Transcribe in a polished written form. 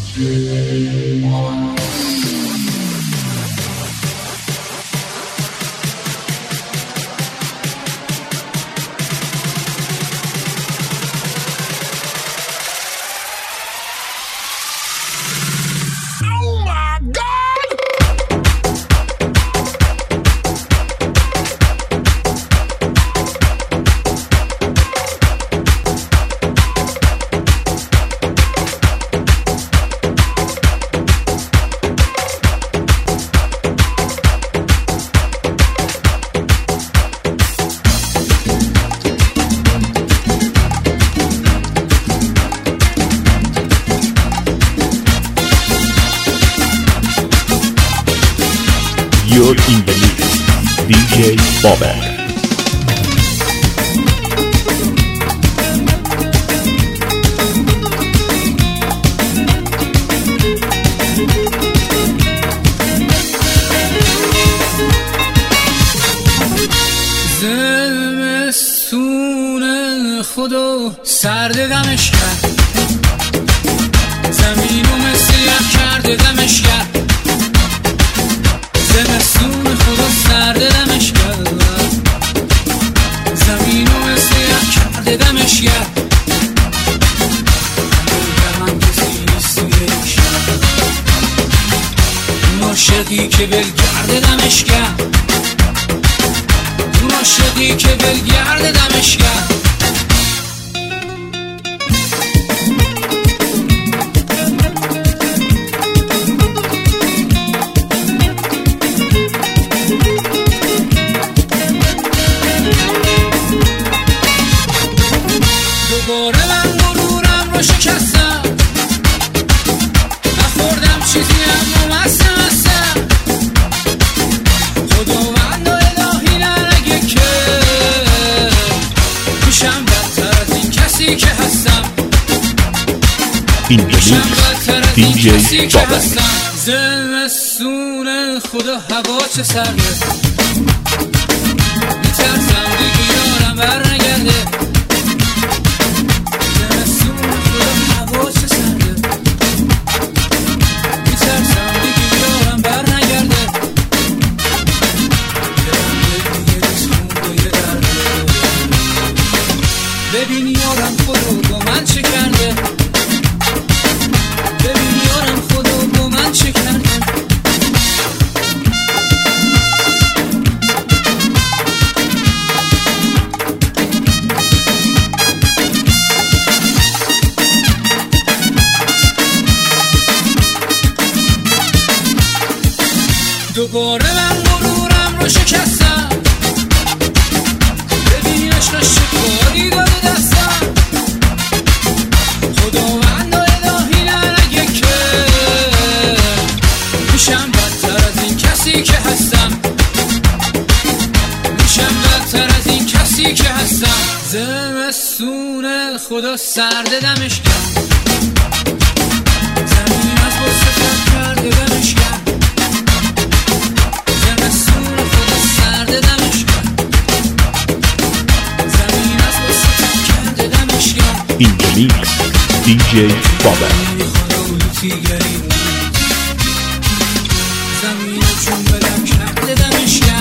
You're in the mix, DJ Bobek. زمستون خدا سرد دمش کرد، زمینو مثل یخ کرده دمش کرد. زمستون خدا سرد دمش کرد، زمینو مثل یخ کرده دمش کرد. من کسی نیست توی شب، اون عاشقی که ولگرد دمش کرد، اون عاشقی که ولگرد دمش کرد. دوباره من غرورم رو شکستم، نخوردم چیزی اما مستم. خداوند و الهی نرگه که میشم بدتر از این کسی که هستم، میشم بدتر از این کسی که هستم. زمستون خدا هوا چه سرده، میترسم دیگه یارم برنگرده. ببین یارم خدا با من چه کرده، ببین یارم خدا با من چه کرده. دوباره من غرورم رو شکستم، ببین عشقش چه کاری داده دستم. خداوند و الهی نرگه که میشم بدتر از این کسی که هستم، میشم بدتر از این کسی که هستم. زمستون خدا سرد دمش کرد، زمین از غصه تر کرده دمش کرد. In the mix, DJ Bobek. زمین چون بدم کرده دمش کرد.